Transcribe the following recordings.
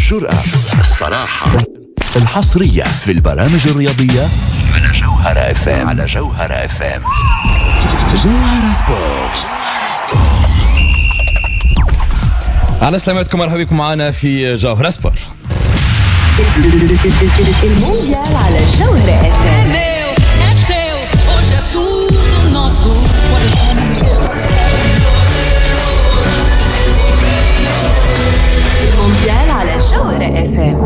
الجرأة، الصراحة، الحصرية في البرامج الرياضية على جوهرة اف ام. جوهرة سبورت. على سلامتكم، مرحبا بكم معنا في جوهرة سبورت. المونديال على جوهرة اف ام. المونديال على جوهرة اف ام.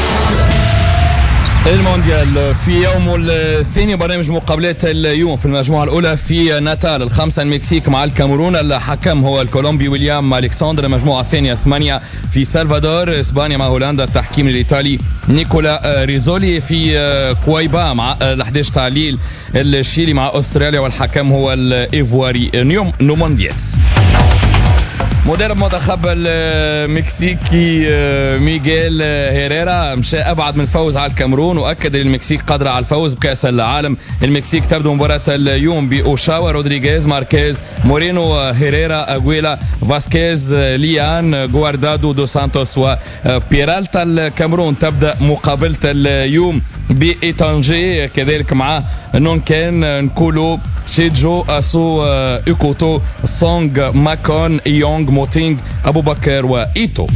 المونديال في يوم الثاني، برنامج مقابلات اليوم في المجموعة الأولى في ناتال. الخمسة المكسيك مع الكاميرون، الحكم هو الكولومبي ويليام ألكسندر. المجموعة الثانية 8 في سلفادور، إسبانيا مع هولندا، التحكيم الإيطالي نيكولا ريزولي. في كويبا مع ال11 تعليل الشيلي مع أستراليا، والحكم هو الإيفواري نومونديس. مدرب منتخب المكسيكي ميغيل هيريرا مشى أبعد من الفوز على الكاميرون، وأكد المكسيك قادرة على الفوز بكأس العالم. المكسيك تبدو مباراة اليوم بأوشاوا، رودريغيز، ماركيز، مورينو، هيريرا، أغويلا، فاسكيز، ليان، غواردادو، دو سانتوس وبيرالتا. الكاميرون تبدأ مقابلة اليوم بإيتانجي، كذلك مع نونكين، نكولو، شيجو، أسو، إيكوتو، سونغ، ماكون، يونغ، موتينغ، أبو بكر وإيتو.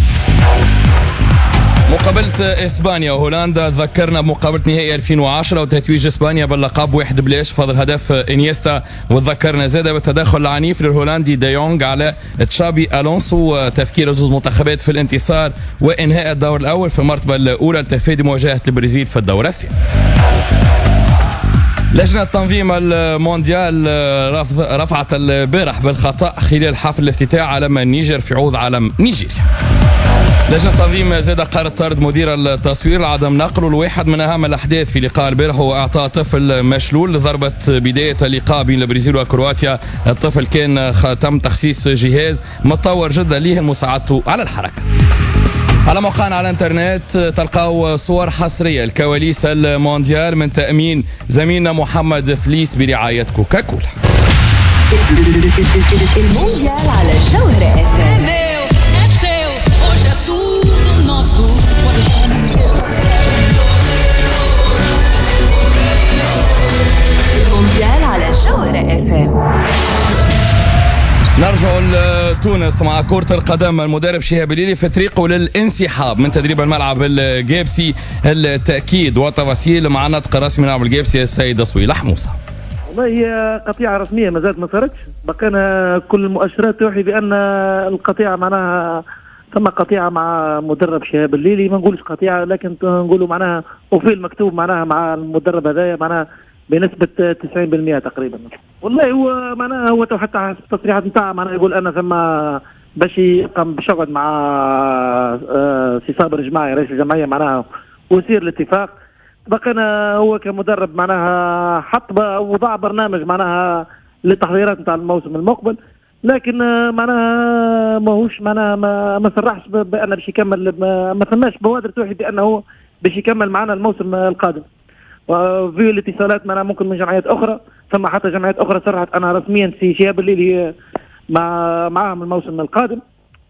مقابلة إسبانيا وهولندا، ذكرنا بمقابلة نهائي 2010 وتتويج إسبانيا باللقب 1-0 فضل هدف إنيستا، وذكرنا زاد بالتدخل العنيف للهولندي ديونغ على تشابي ألونسو. تفكير زوج منتخبات في الانتصار وإنهاء الدور الأول في المرتبة الأولى لتفادي مواجهة البرازيل في الدور الثاني. لجنة تنظيم المونديال رفعت البارح بالخطأ خلال حفل الافتتاح علم النيجر في عوض علم نيجيريا. لجنة التنظيم زاد قررت طرد مدير التصوير لعدم نقله. الواحد من أهم الأحداث في لقاء البارح هو إعطاء طفل مشلول لضربة بداية اللقاء بين البرازيل وكرواتيا. الطفل كان تم تخصيص جهاز متطور جدا ليه مساعدته على الحركة. على موقعنا على الانترنت تلقاو صور حصرية الكواليس المونديال من تأمين زميلنا محمد فليس برعاية كوكاكولا. المونديال على جوهرة اف ام. المونديال على جوهرة اف ام. نرجع لتونس مع كرة القدم. المدرب شهاب الليلي في طريقه للانسحاب من تدريب الملعب الجابسي. التأكيد وتفاصيل مع نطق رسمي من الجابسي السيد صويلح موسى. والله هي قطيعة رسمية ما زالت ما صارتش، بقينا كل المؤشرات توحي بأن القطيعة معناها ثم قطيعة مع مدرب شهاب الليلي. ما نقولش قطيعة لكن نقولوا معناها وفي المكتوب معناها مع المدرب هذايا معناها بنسبة 90% تقريبا. والله هو معناها هو حتى التصريحات نتاعه معناها يقول أنا ثم باش يقام بشغل مع سي صابر جماعي رئيس الجمعية معناها ويصير الاتفاق. بقينا هو كمدرب معناها حط وضع برنامج معناها للتحضيرات نتاع الموسم المقبل، لكن معناها ماهوش معناها ما صرحش بأنه باش يكمل. ما ثماش بوادر توحي بأنه باش يكمل معنا الموسم القادم. وفي الاتصالات معنا ممكن من جمعيات أخرى، ثم حتى جمعيات أخرى صرحت أنا رسميا في شهاب الليلي معهم الموسم القادم.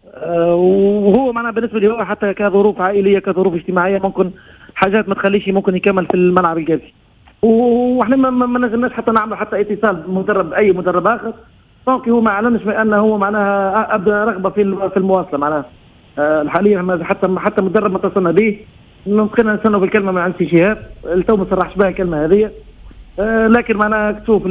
وهو معنا بالنسبة لي هو حتى كظروف عائلية كظروف اجتماعية ممكن حاجات ما تخليش ممكن يكمل في الملعب الجافي. واحنا ما نجمناش حتى نعمل حتى اتصال بمدرب أي مدرب آخر طوكي هو ما اعلنش بأنه هو معناها أبدأ رغبة في المواصلة معناها الحالية. حتى مدرب ما اتصلنا به ممكن نستنوا بالكلمة من عند سي شهاب التو ما صرحش بها الكلمة هذه. لكن معناها تشوف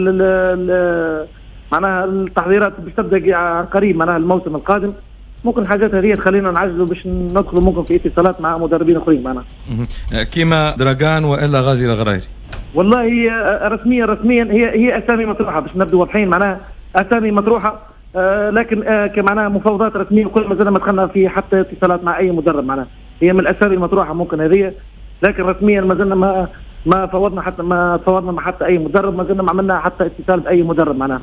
معناها التحضيرات باش تبدا عن قريب معناها الموسم القادم. ممكن حاجات هذه تخلينا نعجزوا باش ندخلوا ممكن في اتصالات مع مدربين اخرين معنا كيما دراغان والا غازي الغرايري. والله هي رسميا هي اسامي مطروحه باش نبدو واضحين معناها اسامي مطروحه. لكن كمعناها مفاوضات رسميه وكل ما زلنا ما دخلنا في حتى اتصالات مع اي مدرب معناها هي من الاسامي المطروحه ممكن هذه. لكن رسميا ما زلنا ما فوضنا مع حتى اي مدرب، ما زلنا ما عملنا حتى اتصال باي مدرب معناها.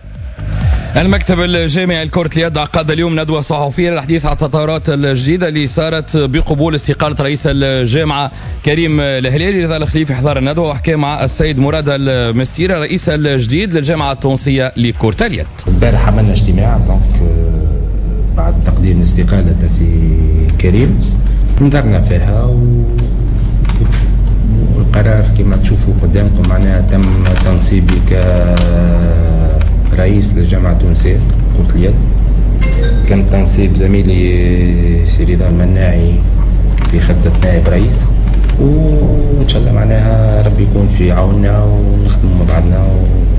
المكتب الجامعي لكرة اليد عقد اليوم ندوة صحفية للحديث عن التطورات الجديدة اللي صارت بقبول استقالة رئيس الجامعة كريم الهلالي. رضا الخليفي في حضار الندوة وحكى مع السيد مراد المستيرة رئيس الجديد للجامعة التونسية لكرة اليد. امبارح عملنا اجتماع بعد تقديم الاستقالة سي كريم نظرنا فيها والقرار كما تشوفوا قدامكم معناها تم تنصيبي كرئيس للجامعة التونسية كرة اليد. كان تنصيب زميلي سي رضا المناعي في خدة نائب رئيس، وإن شاء الله معناها ربي يكون في عوننا ونخدموا مع بعضنا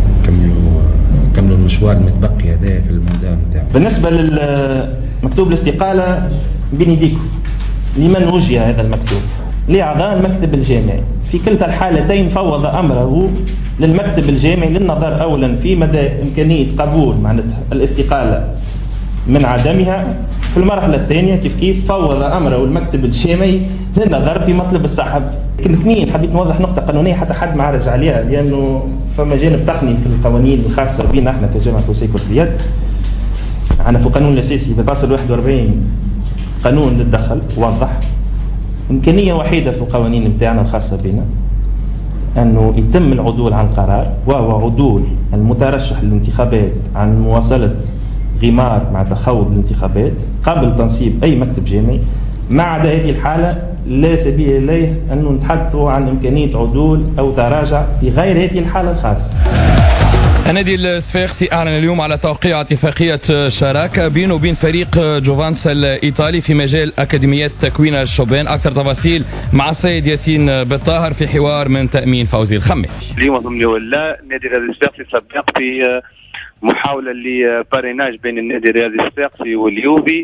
ونكملوا المشوار المتبقي هذا في المنظمة نتاعنا. بالنسبة لمكتوب الاستقالة بين يديكم، لمن وجه هذا المكتوب؟ لأعضاء المكتب الجامعي. في كلتا الحالتين فوض أمره للمكتب الجامعي للنظر أولا في مدى إمكانية قبول معناتها الاستقالة من عدمها. في المرحلة الثانية كيف فوض أمره المكتب الجامعي للنظر في مطلب السحب. لكن اثنين حبيت نوضح نقطة قانونية حتى حد ما عرج عليها، لأنه فما جانب تقني في القوانين الخاصة بنا احنا كجامعة تونسية كرة اليد. عنا في القانون الأساسي بفصل 41 قانون للدخل وضح إمكانية وحيدة في القوانين متاعنا الخاصة بنا أنه يتم العدول عن قرار، وهو عدول المترشح للانتخابات عن مواصلة غمار مع تخوض الانتخابات قبل تنصيب أي مكتب جامعي. ما عدا هذه الحالة لا سبيل إليه أنه نتحدثوا عن إمكانية عدول أو تراجع في غير هذه الحالة الخاصة. النادي الصفاقسي أعلن اليوم على توقيع اتفاقية شراكة بينه وبين فريق جوفانتس الإيطالي في مجال أكاديميات تكوين الشبان. أكثر تفاصيل مع السيد ياسين بالطاهر في حوار من تأمين فوزي الخميسي. اليوم ضمن ولا النادي الصفاقسي سبق في محاولة لباريناج بين النادي الرياضي الصفاقسي واليوفي.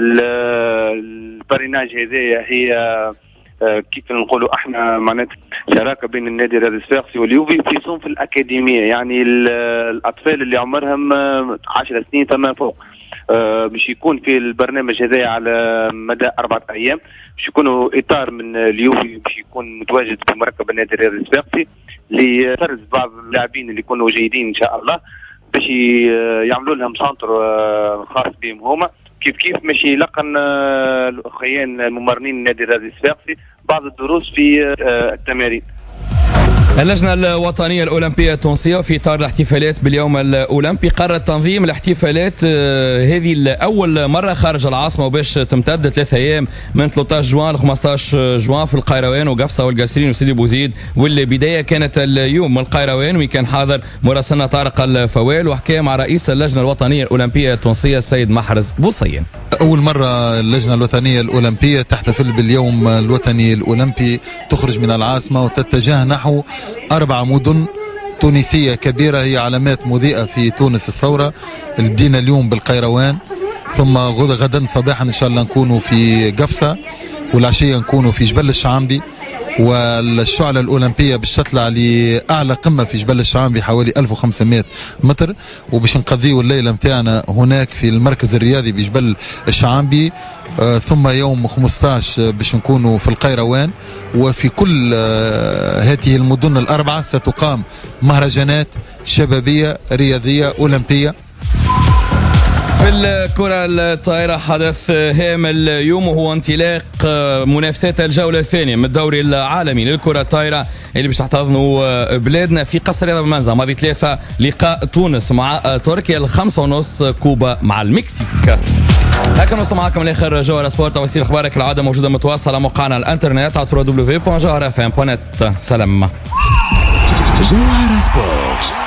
الباريناج هذه هي كيف نقولوا احنا معناتها شراكه بين النادي الرياضي الصفاقسي واليوفي في صنف الاكاديميه، يعني الاطفال اللي عمرهم 10 سنين فما فوق. باش يكون في البرنامج هذا على مدى 4 أيام، باش يكونوا اطار من اليوفي باش يكون متواجد في مركب النادي الرياضي الصفاقسي لفرز بعض اللاعبين اللي يكونوا جيدين ان شاء الله، باش يعملوا لهم سنتر خاص بهم هما، كيف ماشي يلقن الاخوين الممرنين النادي الرياضي الصفاقسي بعض الدروس في التمارين. اللجنة الوطنية الأولمبية التونسية في إطار الاحتفالات باليوم الأولمبي قررت تنظيم الاحتفالات هذه أول مرة خارج العاصمة، وباش تمتد 3 أيام من 13 جوان ل 15 جوان في القيروان وقفصة والقاسرين وسيدي بوزيد. واللي بداية كانت اليوم من القيروان، وين كان حاضر مراسلنا طارق الفوال وحكى مع رئيس اللجنة الوطنية الأولمبية التونسية السيد محرز بوصيين. أول مرة اللجنة الوطنية الأولمبية تحتفل باليوم الوطني الأولمبي، تخرج من العاصمة وتتجه نحو 4 مدن تونسية كبيرة هي علامات مضيئة في تونس الثورة. بدينا اليوم بالقيروان، ثم غدا صباحا إن شاء الله نكونوا في قفصة، والعشية نكونوا في جبل الشعامبي. والشعلة الأولمبية باش تطلع لأعلى قمة في جبل الشعامبي حوالي 1500 متر، وباش نقضيوا الليلة متاعنا هناك في المركز الرياضي بجبل الشعامبي. ثم يوم 15 باش نكونوا في القيروان. وفي كل هذه المدن ال4 ستقام مهرجانات شبابية رياضية أولمبية. في الكرة الطائرة حدث هام اليوم، وهو انطلاق منافسات الجولة الثانية من الدوري العالمي للكرة الطائرة اللي باش تحتضنوا بلادنا في قصر رياض بمنزه. ماضي 3 لقاء تونس مع تركيا، 5:30 كوبا مع المكسيك. هكذا نوصل معكم لاخر جوهر سبورت. توصيل اخبارك العاده موجوده متواصله على موقعنا الانترنت على www.jawharfm.net. سلام. جوهر سبورت.